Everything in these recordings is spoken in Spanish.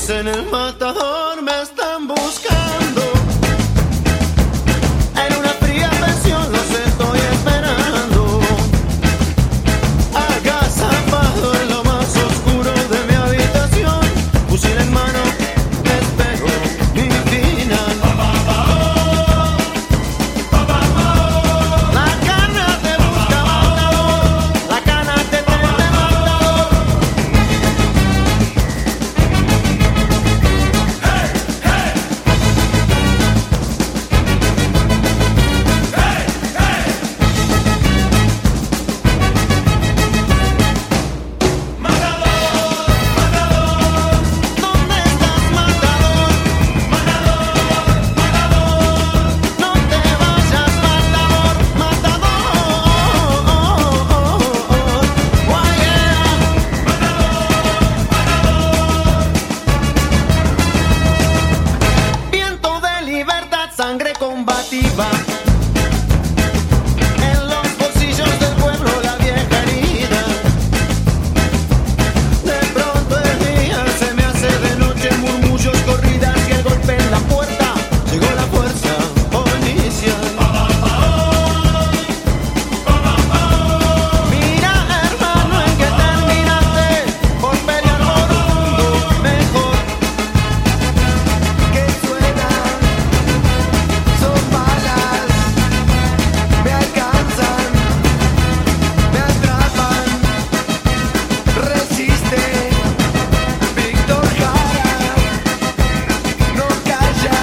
dicen el matador, me están buscando. En una fría pensión los estoy esperando. Agazapado en lo más oscuro de mi habitación, fusil en mano, espero mi final. La cana te busca, matador. La cana te tiene, matador. ¿Dónde estás, matador? No te vayas, matador, matador. Viento de libertad, sangre combativa. En los bolsillos del pueblo la vieja herida. De pronto el día se me hace de noche, murmullos, corridas y el golpe en la puerta. Llegó la fuerza policial. Mira, hermano, en que terminaste por pelear por un mundo mejor. Que suena, son balas, me alcanzan, me atrapan. Resiste, Víctor Jara, no calla.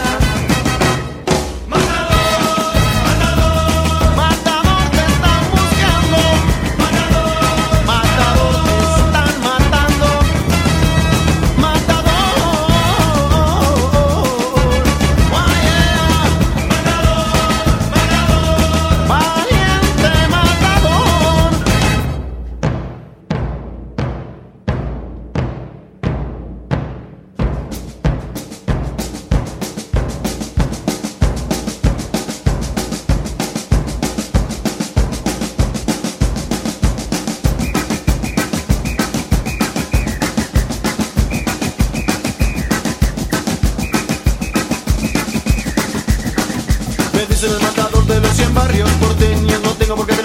Matador, te están buscando. Matador, te están matando. Matador, valiente matador. Me dicen el matador de los 100 barrios porteños, no tengo por qué